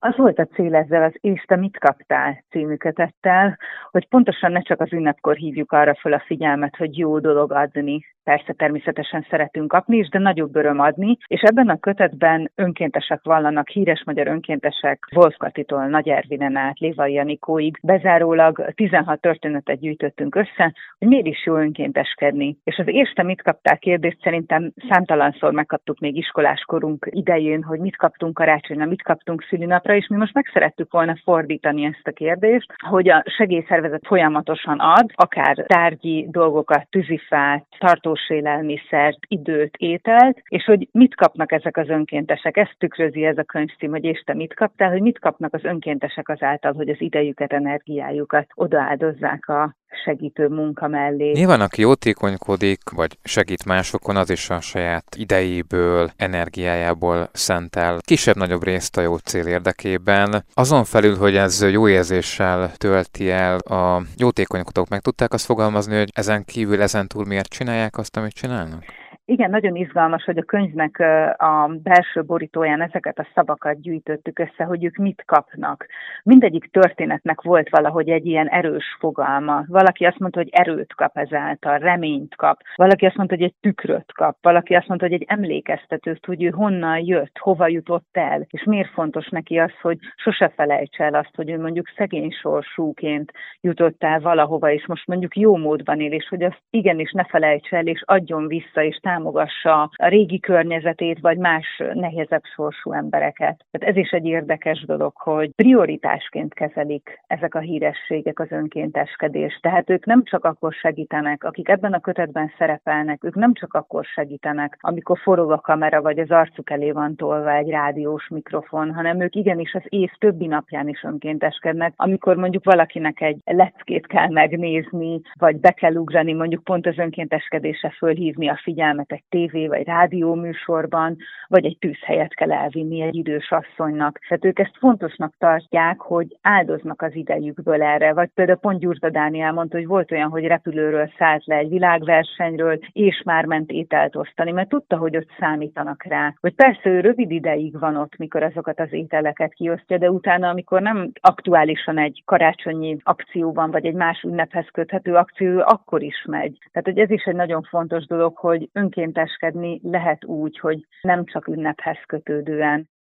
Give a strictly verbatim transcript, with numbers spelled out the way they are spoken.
Az volt a cél ezzel az És te mit kaptál című kötettel, hogy pontosan ne csak az ünnepkor hívjuk arra föl a figyelmet, hogy jó dolog adni. Persze természetesen szeretünk kapni is, de nagyobb öröm adni, és ebben a kötetben önkéntesek vallanak, híres magyar önkéntesek, Wolf Katitól Nagy Ervinen át Lévai Janikóig. Bezárólag tizenhat történetet gyűjtöttünk össze, hogy miért is jó önkénteskedni. És az És te mit kaptál kérdést szerintem számtalanszor megkaptuk még iskoláskorunk idején, hogy mit kaptunk karácsonyra, mit kaptunk szülinapra, és mi most meg szerettük volna fordítani ezt a kérdést, hogy a segélyszervezet folyamatosan ad, akár tárgyi dolgokat, tűzifát, tartós élelmiszert, időt, ételt, és hogy mit kapnak ezek az önkéntesek. Ezt tükrözi ez a könyvcím, hogy És te mit kaptál, hogy mit kapnak az önkéntesek azáltal, hogy az idejüket, energiájukat odaáldozzák a segítő munka mellé. Nyilván, aki jótékonykodik, vagy segít másokon, az is a saját idejéből, energiájából szentel kisebb-nagyobb részt a jó cél érdekében. Azon felül, hogy ez jó érzéssel tölti el, a jótékonykodók meg tudták azt fogalmazni, hogy ezen kívül, ezen túl miért csinálják azt, amit csinálnak? Igen, nagyon izgalmas, hogy a könyvnek a belső borítóján ezeket a szavakat gyűjtöttük össze, hogy ők mit kapnak. Mindegyik történetnek volt valahogy egy ilyen erős fogalma. Valaki azt mondta, hogy erőt kap ezáltal, reményt kap. Valaki azt mondta, hogy egy tükröt kap. Valaki azt mondta, hogy egy emlékeztetőt, hogy ő honnan jött, hova jutott el. És miért fontos neki az, hogy sose felejtse el azt, hogy ő mondjuk szegény sorsúként jutott el valahova, és most mondjuk jó módban él, és hogy azt igenis ne felejtse el, és adjon vissza, és támogassa a régi környezetét, vagy más nehezebb sorsú embereket. Tehát ez is egy érdekes dolog, hogy prioritásként kezelik ezek a hírességek az önkénteskedést. Tehát ők nem csak akkor segítenek, akik ebben a kötetben szerepelnek, ők nem csak akkor segítenek, amikor forog a kamera, vagy az arcuk elé van tolva egy rádiós mikrofon, hanem ők igenis az év többi napján is önkénteskednek, amikor mondjuk valakinek egy leckét kell megnézni, vagy be kell ugrani, mondjuk pont az önkénteskedésre fölhívni a figyelmet egy tévé vagy rádió műsorban, vagy egy tűzhelyet kell elvinni egy idős asszonynak. Tehát ők ezt fontosnak tartják, hogy áldoznak az idejükből erre. Vagy például pont Gyurda Dániel mondta, hogy volt olyan, hogy repülőről szállt le egy világversenyről, és már ment ételt osztani, mert tudta, hogy ott számítanak rá. Hogy persze ő rövid ideig van ott, mikor azokat az ételeket kiosztja, de utána, amikor nem aktuálisan egy karácsonyi akcióban, vagy egy más ünnephez köthető akció, akkor is megy. Tehát, hogy ez is egy nagyon fontos dolog, hogy önkénteskedni lehet úgy, hogy nem csak ünnephez kötődően.